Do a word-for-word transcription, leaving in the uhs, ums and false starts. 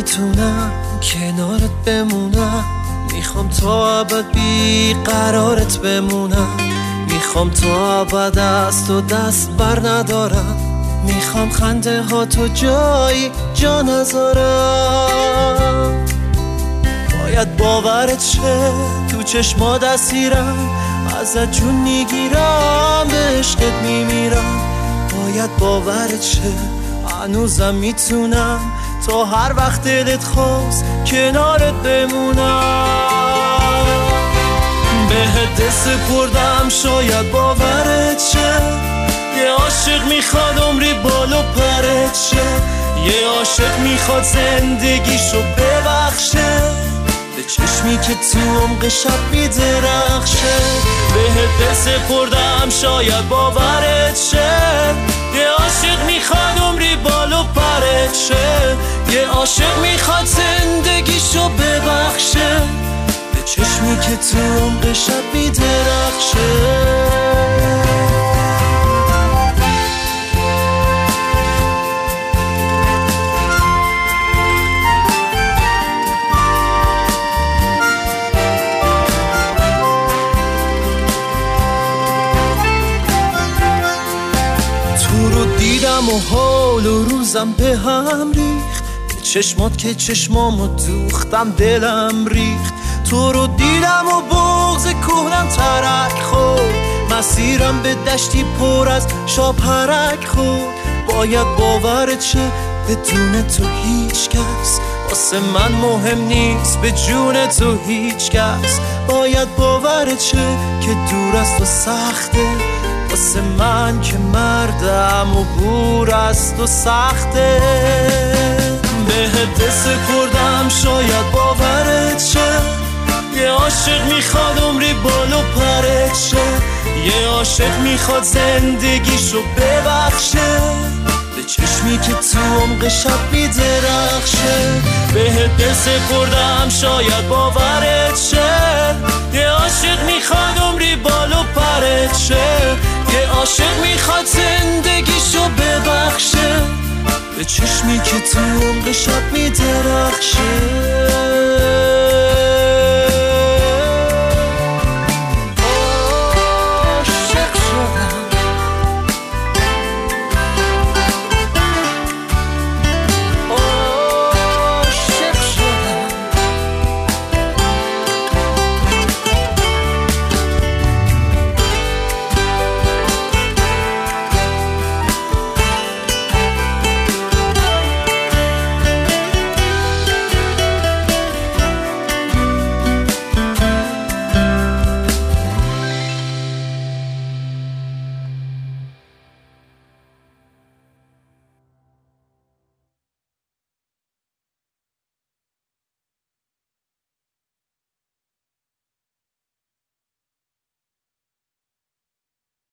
میتونم کنارت بمونم، میخوام تا ابد بی قرارت بمونم، میخوام تا ابد از تو دست بر ندارم، میخوام خنده ها تو جایی جا نذارم. باید باورت شه تو چشما دستیرم، ازت جون میگیرم به عشقت میمیرم. باید باورت شه هنوزم میتونم تا هر وقت دلت خواست کنارت بمونم. بهت دست سپردم شاید باورت شه، یه عاشق میخواد عمری بالو پرت شه، یه عاشق میخواد زندگیشو ببخشه به چشمی که تو عمق شب بیدرخشه. بهت دست سپردم شاید باورت شه، یه عاشق میخواد عمری بالو پرت شه، یه عاشق میخواد زندگیشو ببخشه به چشمی که تو عمق شب بیدرخشه. و حال و روزم به هم ریخت، به چشمات که چشمامو دوختم دلم ریخت. تو رو دیدم و بغض کهنم ترک خورد، مسیرم به دشتی پر از شاپرک خورد. باید باورت شه بدون تو هیچ کس واسه من مهم نیست، به جون تو هیچ کس. باید باورت شه که دور از تو سخته واسه من که مردم و بور از تو سخته. بهت دست سپردم شاید باورت شه، یه عاشق میخواد عمری بالو پرت شه، یه عاشق میخواد زندگیشو ببخشه به چشمی که تو عمق شب بیدرخشه. بهت دست سپردم شاید باورت شه، یه عاشق میخواد عمری بالو پرت شه، یه عاشق میخواد زندگیشو ببخشه به چشمی که تو عمق شب میدرخشه.